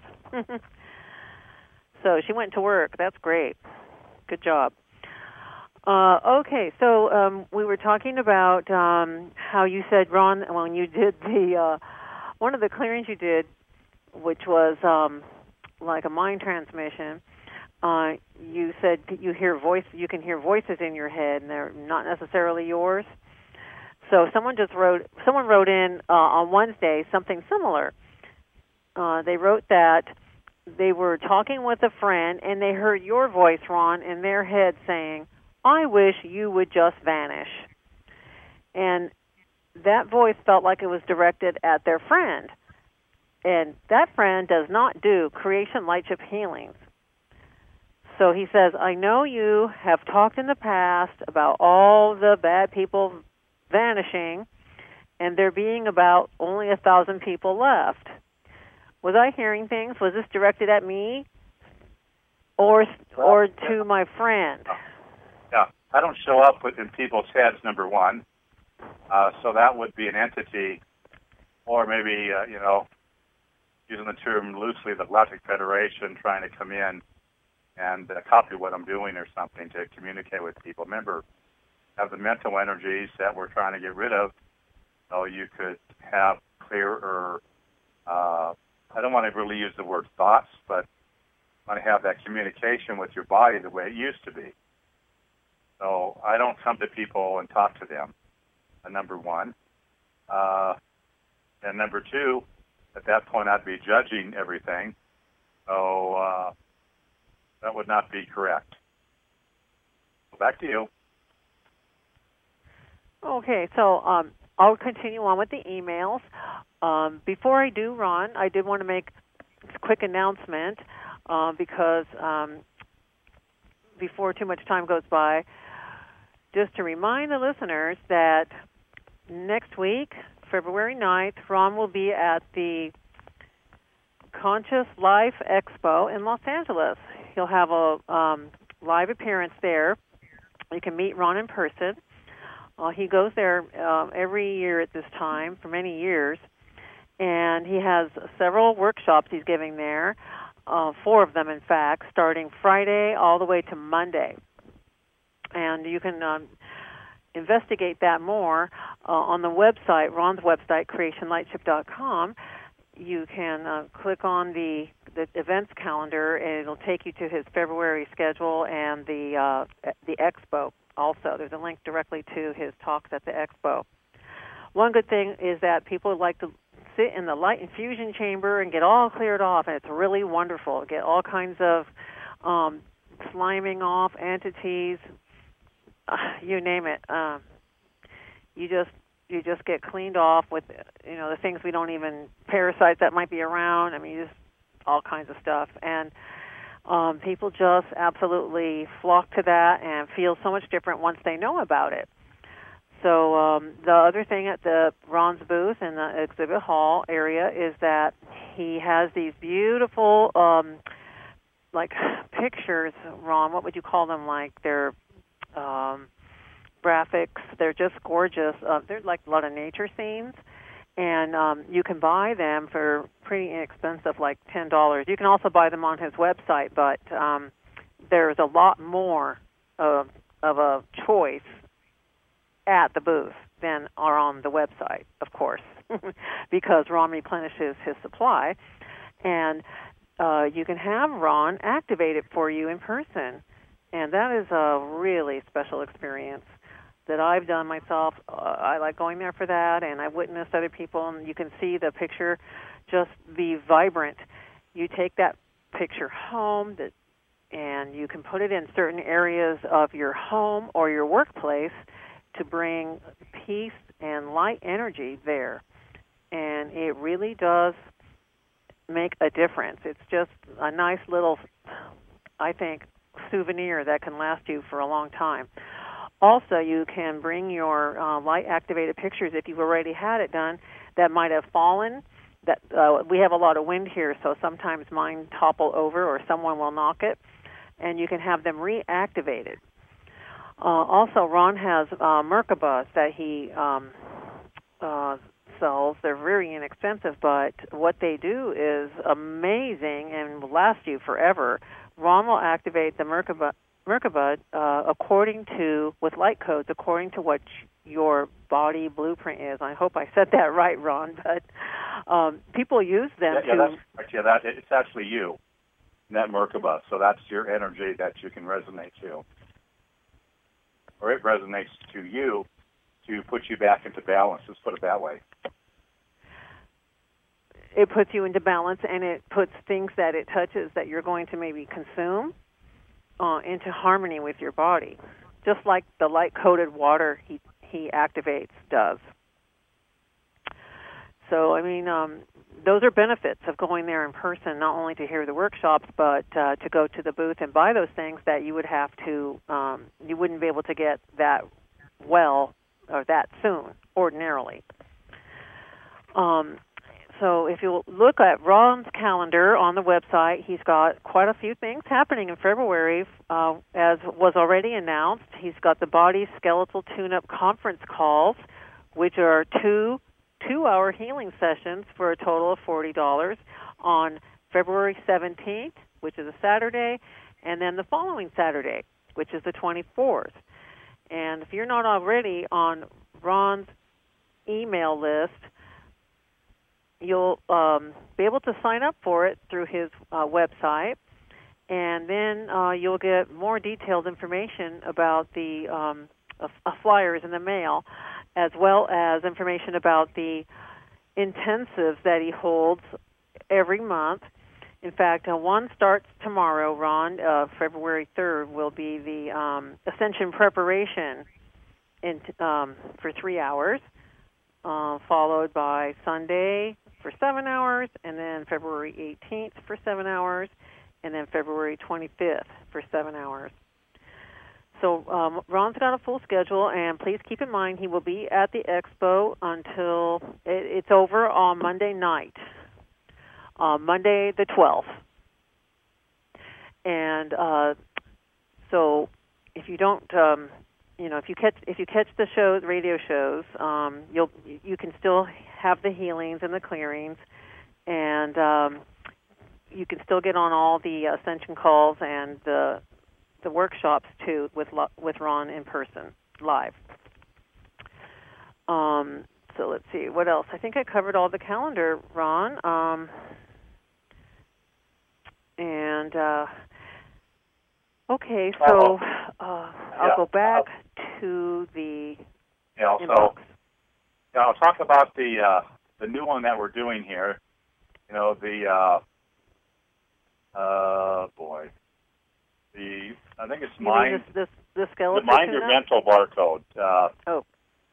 So she went to work. That's great. Good job. Uh, okay, so um, we were talking about um, how you said, Ron, when you did the uh, one of the clearings you did, which was um, like a mind transmission. Uh, you said you hear voice. You can hear voices in your head, and they're not necessarily yours. So someone just wrote. Someone wrote in uh, on Wednesday something similar. Uh, they wrote that they were talking with a friend, and they heard your voice, Ron, in their head saying, "I wish you would just vanish." And that voice felt like it was directed at their friend. And that friend does not do creation lightship healings. So he says, I know you have talked in the past about all the bad people vanishing and there being about only a thousand people left. Was I hearing things? Was this directed at me or Well, or yeah. to my friend? Yeah, I don't show up with, in people's heads, number one. Uh, so that would be an entity, or maybe, uh, you know, using the term loosely, the Galactic Federation trying to come in and uh, copy what I'm doing or something to communicate with people. Remember, have the mental energies that we're trying to get rid of, so you could have clearer, uh, I don't want to really use the word thoughts, but want to have that communication with your body the way it used to be. So I don't come to people and talk to them, uh, number one. Uh, and number two, at that point I'd be judging everything. So uh, that would not be correct. Back to you. Okay, so um, I'll continue on with the emails. Um, before I do, Ron, I did want to make a quick announcement uh, because um, before too much time goes by, just to remind the listeners that next week, February ninth, Ron will be at the Conscious Life Expo in Los Angeles. He'll have a um, live appearance there. You can meet Ron in person. Uh, he goes there uh, every year at this time for many years, and he has several workshops he's giving there, uh, four of them, in fact, starting Friday all the way to Monday. And you can um, investigate that more uh, on the website, Ron's website, creation lightship dot com. You can uh, click on the, the events calendar, and it'll take you to his February schedule and the uh, the expo. Also, there's a link directly to his talks at the expo. One good thing is that people like to sit in the light infusion chamber and get all cleared off, and it's really wonderful. Get all kinds of um, sliming off, entities, uh, you name it. Um, you just you just get cleaned off with, you know, the things we don't even, parasites that might be around. I mean, just all kinds of stuff. And Um, people just absolutely flock to that and feel so much different once they know about it. So um, the other thing at the Ron's booth in the exhibit hall area is that he has these beautiful, um, like, pictures, Ron, what would you call them? Like, they're um, graphics. They're just gorgeous. Uh, they're like a lot of nature scenes. And um, you can buy them for pretty inexpensive, like ten dollars. You can also buy them on his website, but um, there's a lot more of, of a choice at the booth than are on the website, of course, because Ron replenishes his supply. And uh, you can have Ron activate it for you in person. And that is a really special experience that I've done myself. Uh, I like going there for that, and I've witnessed other people, and you can see the picture just be vibrant. You take that picture home, that, and you can put it in certain areas of your home or your workplace to bring peace and light energy there. And it really does make a difference. It's just a nice little, I think, souvenir that can last you for a long time. Also, you can bring your uh, light-activated pictures if you've already had it done that might have fallen. That uh, we have a lot of wind here, so sometimes mine topple over or someone will knock it, and you can have them reactivated. Uh, also, Ron has uh, Merkabas that he um, uh, sells. They're very inexpensive, but what they do is amazing and will last you forever. Ron will activate the Merkaba Merkaba, uh, according to, with light codes, according to what your body blueprint is. I hope I said that right, Ron, but um, people use them yeah, to... Yeah, that's correct. Yeah, that, it's actually you, that Merkaba, so that's your energy that you can resonate to. Or it resonates to you to put you back into balance, let's put it that way. It puts you into balance, and it puts things that it touches that you're going to maybe consume Uh, into harmony with your body, just like the light-coated water he he activates does. So, I mean, um, those are benefits of going there in person, not only to hear the workshops, but uh, to go to the booth and buy those things that you would have to, um, you wouldn't be able to get that well or that soon, ordinarily. Um, so if you look at Ron's calendar on the website, he's got quite a few things happening in February, uh, as was already announced. He's got the Body Skeletal Tune-Up Conference calls, which are two two-hour healing sessions for a total of forty dollars on February seventeenth, which is a Saturday, and then the following Saturday, which is the twenty-fourth. And if you're not already on Ron's email list, you'll um, be able to sign up for it through his uh, website, and then uh, you'll get more detailed information about the um, uh, flyers in the mail, as well as information about the intensives that he holds every month. In fact, uh, one starts tomorrow, Ron. Uh, February third will be the um, Ascension Preparation in, um, for three hours, uh, followed by Sunday for seven hours, and then February eighteenth for seven hours, and then February twenty-fifth for seven hours. So um, Ron's got a full schedule, and please keep in mind he will be at the expo until it, it's over on Monday night, uh, Monday the twelfth. And uh, so if you don't, um, you know, if you catch if you catch the shows, radio shows, um, you'll you can still have the healings and the clearings, and um, you can still get on all the ascension calls and the the workshops too with with Ron in person live. Um, so let's see what else. I think I covered all the calendar, Ron. Um, and uh, okay, so uh, I'll yeah. go back uh, to the yeah. inbox. So yeah, I'll talk about the uh, the new one that we're doing here. You know the uh, uh, boy. The I think it's you mind mean this, this, the skeleton. The mind or mental barcode. Uh, oh,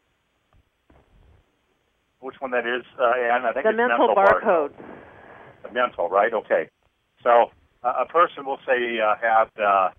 which one that is, uh, Ann? I think the it's mental, mental barcode. barcode. The mental, right? Okay. So uh, a person will say uh, had uh,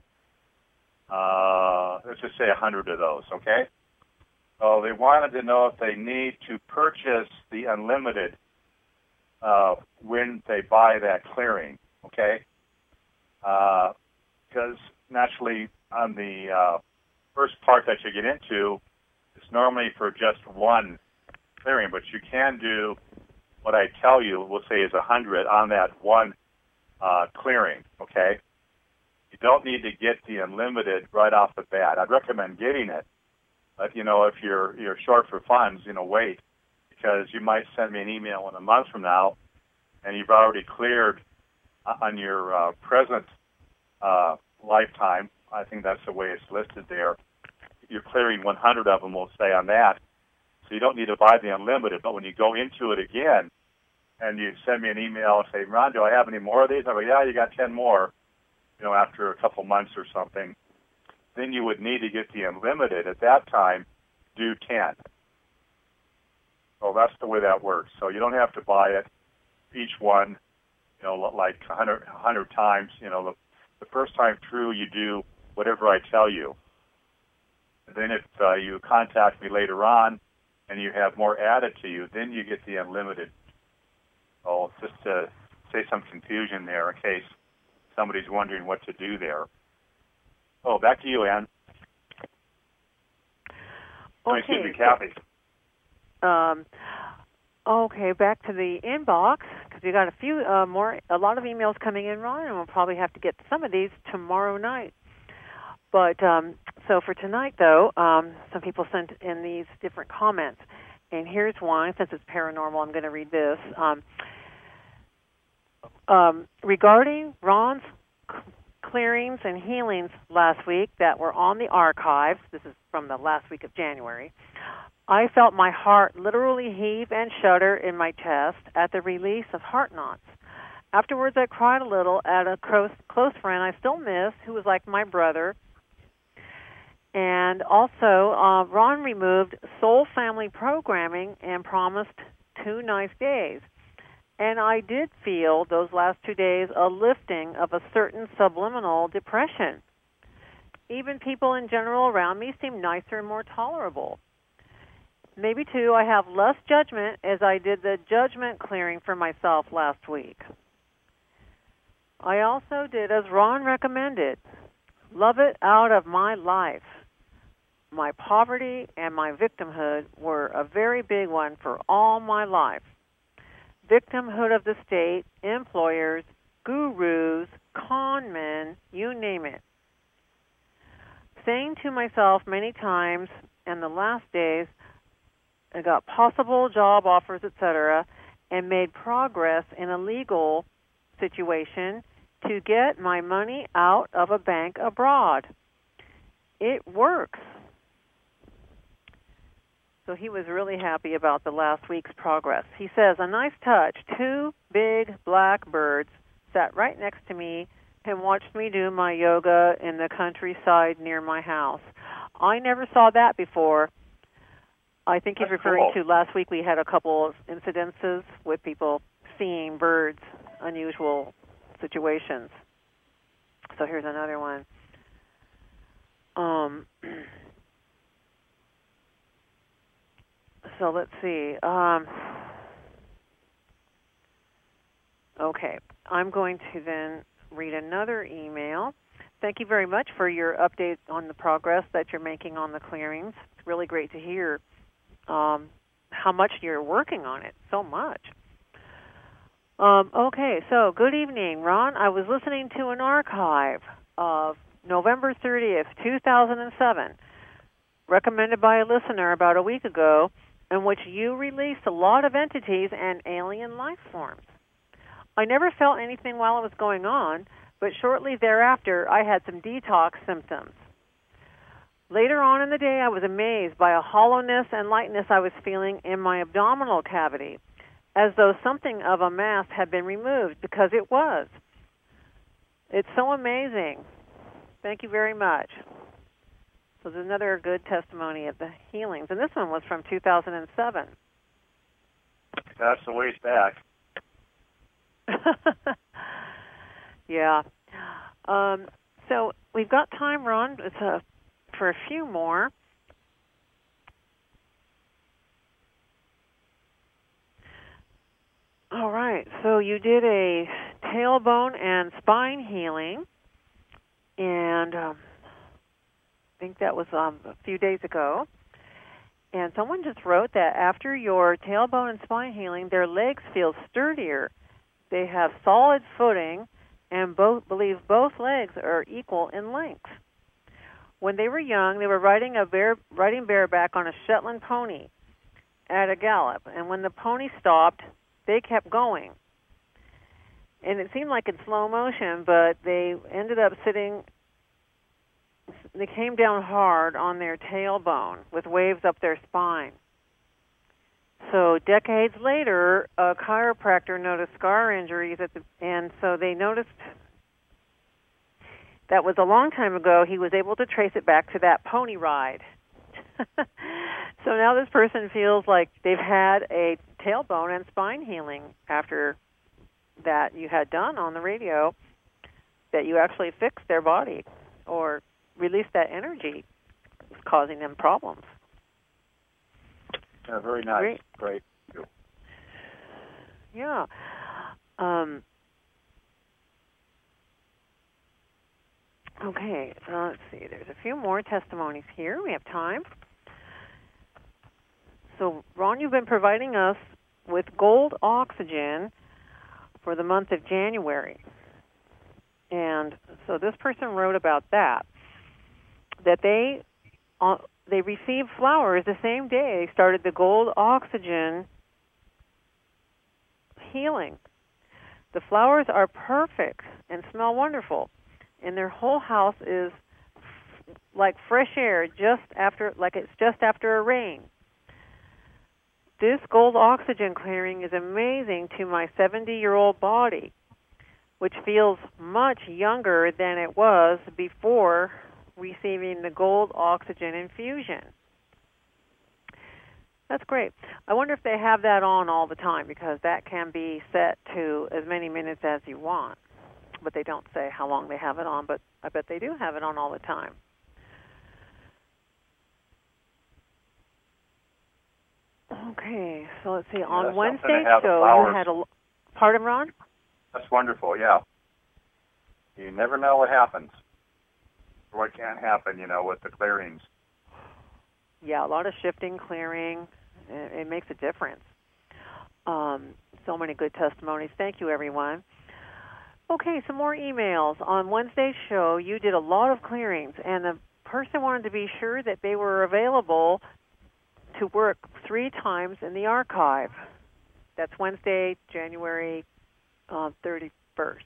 uh, let's just say a hundred of those. Okay. So they wanted to know if they need to purchase the unlimited uh, when they buy that clearing. Okay. Uh, Because naturally, on the uh, first part that you get into, it's normally for just one clearing, but you can do what I tell you, we'll say is a hundred on that one uh, clearing, okay? You don't need to get the unlimited right off the bat. I'd recommend getting it, but, you know, if you're you're short for funds, you know, wait, because you might send me an email in a month from now, and you've already cleared on your uh, present Uh, lifetime. I think that's the way it's listed there. You're clearing one hundred of them, we'll say, on that. So you don't need to buy the unlimited. But when you go into it again and you send me an email and say, Ron, do I have any more of these? I go, yeah, you got ten more, you know, after a couple months or something. Then you would need to get the unlimited. At that time, do ten. So that's the way that works. So you don't have to buy it, each one, you know, like one hundred, one hundred times, you know, the The first time through, you do whatever I tell you. And then if uh, you contact me later on and you have more added to you, then you get the unlimited. So just to say some confusion there in case somebody's wondering what to do there. Oh, back to you, Ann. Okay. Excuse me, Kathy. Um, okay, back to the inbox. We got a few uh, more, a lot of emails coming in, Ron, and we'll probably have to get some of these tomorrow night. But um, so for tonight, though, um, some people sent in these different comments, and here's one. Since it's paranormal, I'm going to read this. Um, um, regarding Ron's clearings and healings last week that were on the archives, this is from the last week of January, I felt my heart literally heave and shudder in my chest at the release of heart knots. Afterwards, I cried a little at a close, close friend I still miss, who was like my brother. And also, uh, Ron removed soul family programming and promised two nice days. And I did feel those last two days a lifting of a certain subliminal depression. Even people in general around me seemed nicer and more tolerable. maybe two, I have less judgment as I did the judgment clearing for myself last week. I also did as Ron recommended, love it out of my life. My poverty and my victimhood were a very big one for all my life. Victimhood of the state, employers, gurus, con men, you name it. Saying to myself many times in the last days, I got possible job offers, et cetera, and made progress in a legal situation to get my money out of a bank abroad. It works. So he was really happy about the last week's progress. He says, a nice touch. Two big black birds sat right next to me and watched me do my yoga in the countryside near my house. I never saw that before. I think he's That's referring cool. to last week we had a couple of incidences with people seeing birds, unusual situations. So here's another one. Um, so let's see. Um, okay, I'm going to then read another email. Thank you very much for your update on the progress that you're making on the clearings. It's really great to hear um, how much you're working on it, so much. Um, okay, so good evening, Ron. I was listening to an archive of November thirtieth, two thousand seven, recommended by a listener about a week ago, in which you released a lot of entities and alien life forms. I never felt anything while it was going on, but shortly thereafter I had some detox symptoms. Later on in the day I was amazed by a hollowness and lightness I was feeling in my abdominal cavity, as though something of a mass had been removed, because it was. It's so amazing. Thank you very much. So there's another good testimony of the healings, and this one was from two thousand seven. That's a ways back. Yeah. Um, so we've got time, Ron, it's a, for a few more. All right. So you did a tailbone and spine healing, and um, I think that was um, a few days ago. And someone just wrote that after your tailbone and spine healing, their legs feel sturdier. They have solid footing and both believe both legs are equal in length. When they were young, they were riding a bare, riding bareback on a Shetland pony at a gallop, and when the pony stopped, they kept going. And it seemed like in slow motion, but they ended up sitting, they came down hard on their tailbone with waves up their spine. So decades later, a chiropractor noticed scar injuries at the, and so they noticed that was a long time ago. He was able to trace it back to that pony ride. So now this person feels like they've had a tailbone and spine healing after that you had done on the radio, that you actually fixed their body or released that energy causing them problems. Yeah, very nice. Great. Great. Yeah. Um, okay, so let's see. There's a few more testimonies here. We have time. So, Ron, you've been providing us with gold oxygen for the month of January. And so this person wrote about that, that they uh, they received flowers the same day they started the gold oxygen healing. The flowers are perfect and smell wonderful, and their whole house is f- like fresh air just after, like it's just after a rain. This gold oxygen clearing is amazing to my seventy-year-old body, which feels much younger than it was before receiving the gold oxygen infusion. That's great. I wonder if they have that on all the time, because that can be set to as many minutes as you want. But they don't say how long they have it on, but I bet they do have it on all the time. Okay, so let's see. Yeah, On that's Wednesday's something to have the show, flowers. you had a... Pardon, Ron? That's wonderful, yeah. You never know what happens. What can happen, you know, with the clearings. Yeah, a lot of shifting, clearing. It, it makes a difference. Um, so many good testimonies. Thank you, everyone. Okay, some more emails. On Wednesday's show, you did a lot of clearings, and the person wanted to be sure that they were available to work three times in the archive. That's Wednesday, January uh, thirty-first.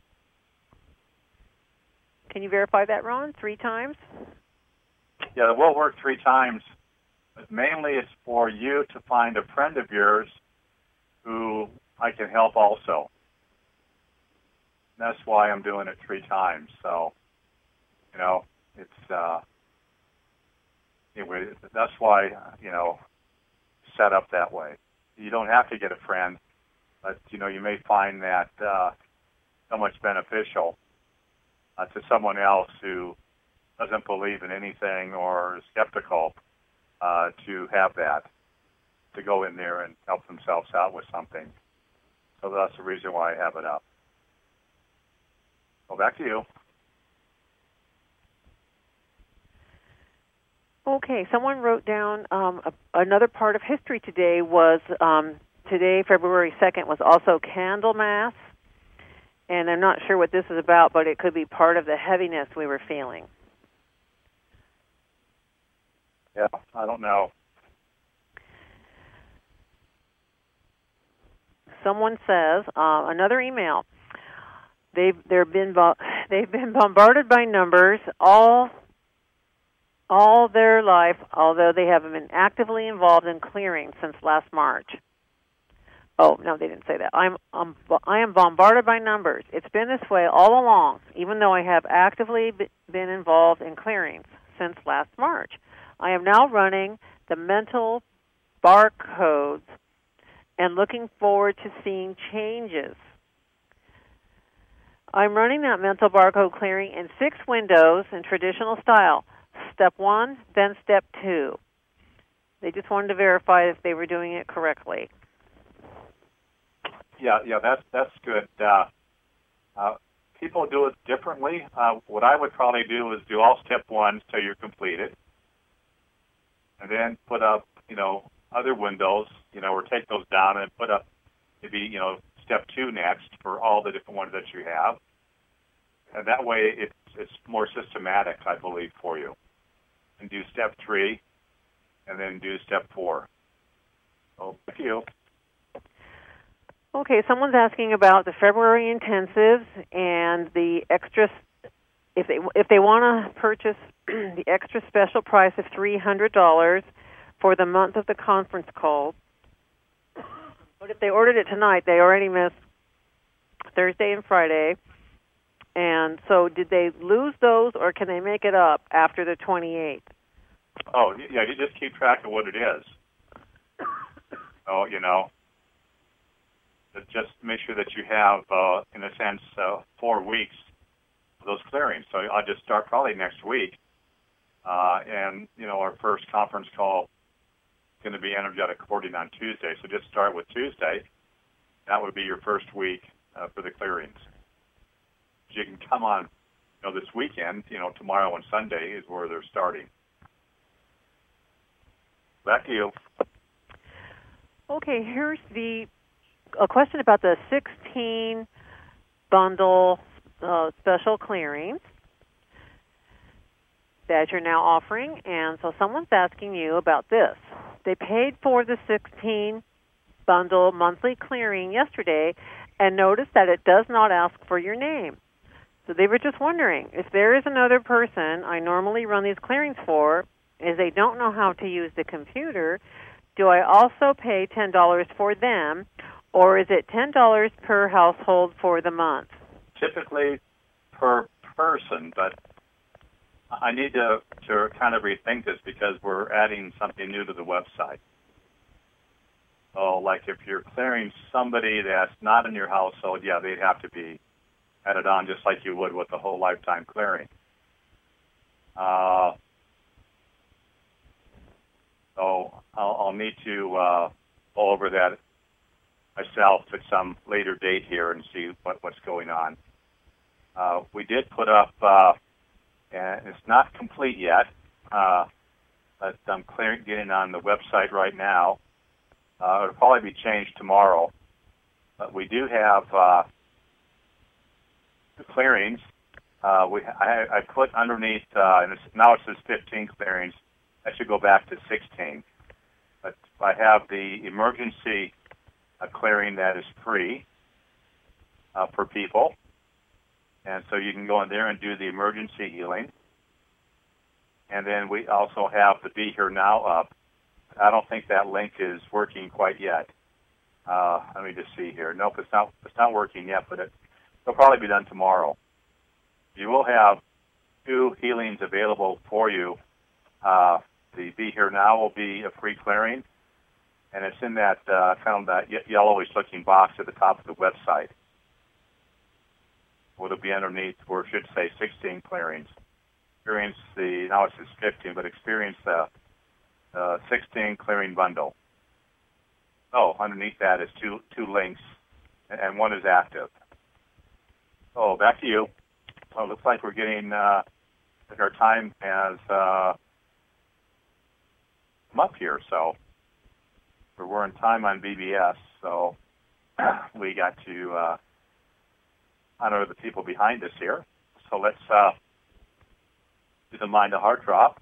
Can you verify that, Ron? Three times? Yeah, we'll work three times. But mainly it's for you to find a friend of yours who I can help also. That's why I'm doing it three times. So, you know, it's, uh, anyway, that's why, you know, set up that way. You don't have to get a friend, but, you know, you may find that uh, so much beneficial uh, to someone else who doesn't believe in anything or is skeptical uh, to have that, to go in there and help themselves out with something. So that's the reason why I have it up. Well, back to you. Okay, someone wrote down um, a, another part of history today was um, today, February second, was also Candlemas. And I'm not sure what this is about, but it could be part of the heaviness we were feeling. Yeah, I don't know. Someone says, uh, another email. They've they've been they've been bombarded by numbers all all their life, although they haven't been actively involved in clearing since last March. Oh, no, they didn't say that. I'm, I'm I am bombarded by numbers. It's been this way all along, even though I have actively been involved in clearings since last March. I am now running the mental barcodes and looking forward to seeing changes. I'm running that mental barcode clearing in six windows in traditional style. Step one, then step two. They just wanted to verify if they were doing it correctly. Yeah, yeah, that's that's good. Uh, uh, people do it differently. Uh, what I would probably do is do all step ones till you're completed, and then put up, you know, other windows, you know, or take those down and put up maybe, you know, step two next for all the different ones that you have. And that way it's, it's more systematic, I believe, for you. And do step three, and then do step four. So, thank you. Okay, someone's asking about the February intensives and the extra, if they if they want to purchase the extra special price of three hundred dollars for the month of the conference call. But if they ordered it tonight, they already missed Thursday and Friday. And so did they lose those, or can they make it up after the twenty-eighth? Oh, yeah, you just keep track of what it is. Oh, you know, just make sure that you have, uh, in a sense, uh, four weeks of those clearings. So I'll just start probably next week. Uh, and, you know, our first conference call is going to be energetic hoarding on Tuesday. So just start with Tuesday. That would be your first week uh, for the clearings. You can come on, you know, this weekend, you know, tomorrow and Sunday is where they're starting. Back to you. Okay, here's the a question about the sixteen bundle uh, special clearings that you're now offering. And so someone's asking you about this. They paid for the sixteen bundle monthly clearing yesterday and noticed that it does not ask for your name. So they were just wondering, if there is another person I normally run these clearings for, is they don't know how to use the computer, do I also pay ten dollars for them, or is it ten dollars per household for the month? Typically per person, but I need to, to kind of rethink this because we're adding something new to the website. So, like if you're clearing somebody that's not in your household, yeah, they'd have to be added on just like you would with the whole lifetime clearing. Uh, So I'll, I'll need to uh, go over that myself at some later date here and see what, what's going on. Uh, we did put up, uh, and it's not complete yet, uh, but I'm clearing, getting on the website right now. Uh, it'll probably be changed tomorrow. But we do have uh, the clearings. Uh, we I, I put underneath, uh, and it's, now it says fifteen clearings. That should go back to sixteen. But I have the emergency uh, clearing that is free uh, for people. And so you can go in there and do the emergency healing. And then we also have the Be Here Now up. I don't think that link is working quite yet. Uh, let me just see here. Nope, it's not. It's not working yet, but it, it'll probably be done tomorrow. You will have two healings available for you. Uh, the Be Here Now will be a free clearing, and it's in that uh, kind of that ye- yellowish-looking box at the top of the website. It'll be underneath, or it should say sixteen clearings. Experience the now it says fifteen, but experience the uh, sixteen clearing bundle. Oh, underneath that is two two links, and one is active. Oh, back to you. So it looks like we're getting, uh, like our time has uh, come up here, so we're in time on B B S, so we got to uh, honor the people behind us here. So let's uh, do the mind to heart drop.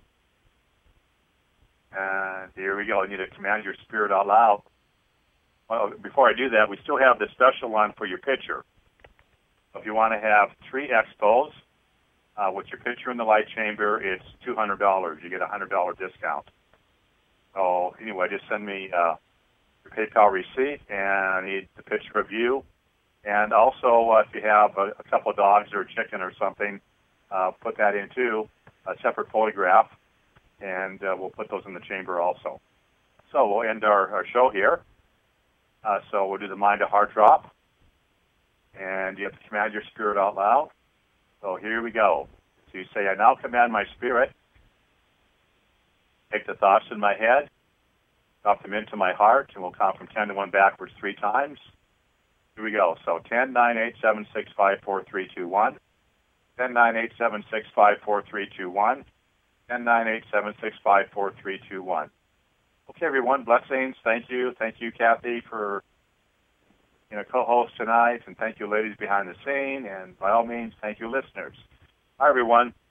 And here we go. You need to command your spirit out loud. Well, before I do that, we still have the special one for your picture. If you want to have three expos uh, with your picture in the light chamber, it's two hundred dollars. You get a one hundred dollars discount. So anyway, just send me uh, your PayPal receipt, and I need the picture of you. And also, uh, if you have a, a couple of dogs or a chicken or something, uh, put that in too, a separate photograph, and uh, we'll put those in the chamber also. So we'll end our, our show here. Uh, so we'll do the mind to heart drop, and you have to command your spirit out loud. So here we go. So you say, I now command my spirit. Take the thoughts in my head, drop them into my heart, and we'll count from ten to one backwards three times. Here we go. So ten, nine, eight, seven, six, five, four, three, two, one. ten, nine, eight, seven, six, five, four, three, two, one. ten, nine, eight, seven, six, five, four, three, two, one. Okay, everyone, blessings. Thank you. Thank you, Kathy, for you know, co-host tonight, and thank you, ladies behind the scene, and by all means, thank you, listeners. Hi, everyone.